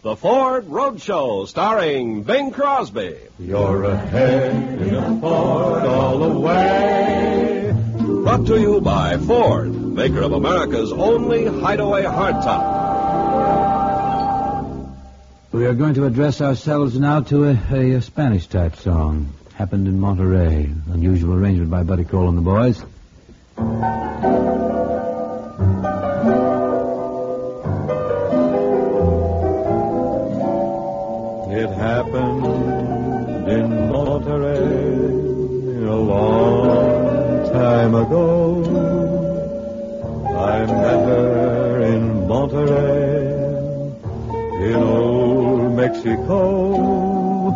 The Ford Roadshow, starring Bing Crosby. You're ahead in a Ford all the way. Brought to you by Ford, maker of America's only hideaway hardtop. We are going to address ourselves now to a Spanish-type song. Happened in Monterey. Unusual arrangement by Buddy Cole and the boys. It happened in Monterey a long time ago. I met her in Monterey in old Mexico.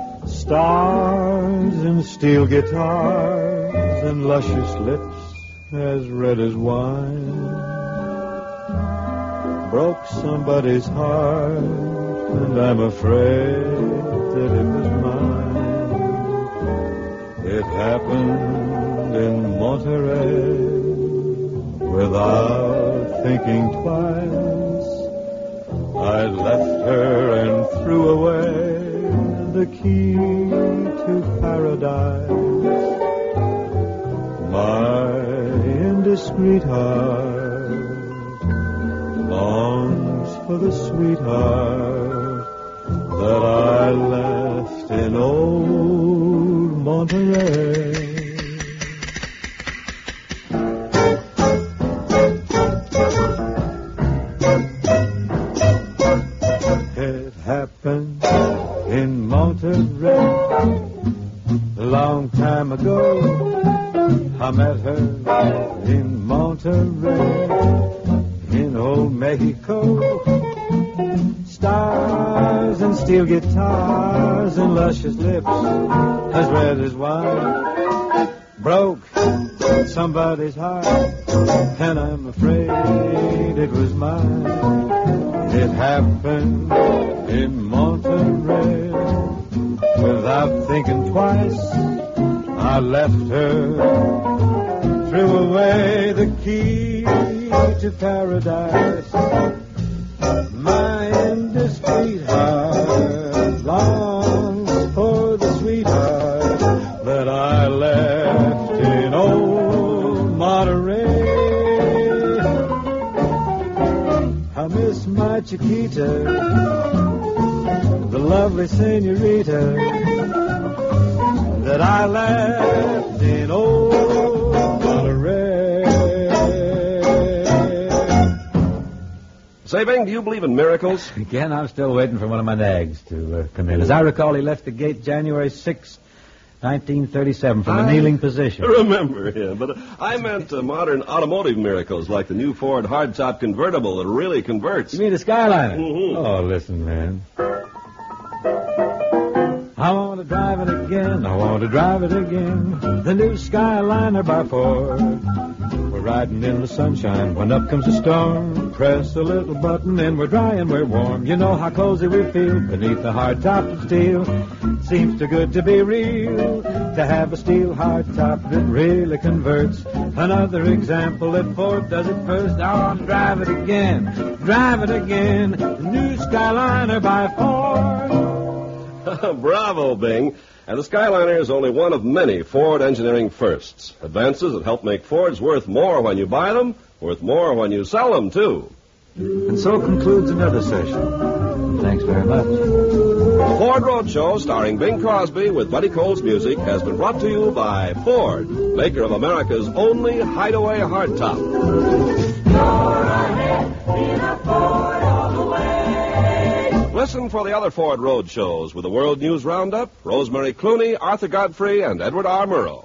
Stars and steel guitars and luscious lips as red as wine broke somebody's heart, and I'm afraid that it was mine. It happened in Monterey without thinking twice. I left her and threw away the key to paradise. My indiscreet heart longs for the sweetheart that I left in old Monterey. It happened in Monterey a long time ago. I met her in Monterey in old Mexico. Stars and steel guitars and luscious lips as red as wine broke somebody's heart, and I'm afraid it was mine. It happened in Monterey without thinking twice. I left her, threw away the key to paradise. My indiscreet heart longs for the sweetheart that I left in old Monterey. I miss my Chiquita, the lovely senorita that I left in old Monterey. Say, Bing, do you believe in miracles? Again, I'm still waiting for one of my nags to come in. As I recall, he left the gate January 6, 1937, from a kneeling position. Remember him, but I meant modern automotive miracles like the new Ford hardtop convertible that really converts. You mean the Skyliner? Mm-hmm. Oh, listen, man. I want to drive it again, I want to drive it again. The new Skyliner by Ford. We're riding in the sunshine when up comes a storm. Press a little button and we're dry and we're warm. You know how cozy we feel beneath the hard top of steel. Seems too good to be real to have a steel hard top that really converts. Another example that Ford does it first. I want to drive it again, the new Skyliner by Ford. Bravo, Bing. And the Skyliner is only one of many Ford engineering firsts. Advances that help make Fords worth more when you buy them, worth more when you sell them, too. And so concludes another session. Thanks very much. The Ford Roadshow, starring Bing Crosby with Buddy Cole's music, has been brought to you by Ford, maker of America's only hideaway hardtop. You're ahead in a Ford all the way. Listen for the other Ford Road shows with the World News Roundup, Rosemary Clooney, Arthur Godfrey, and Edward R. Murrow.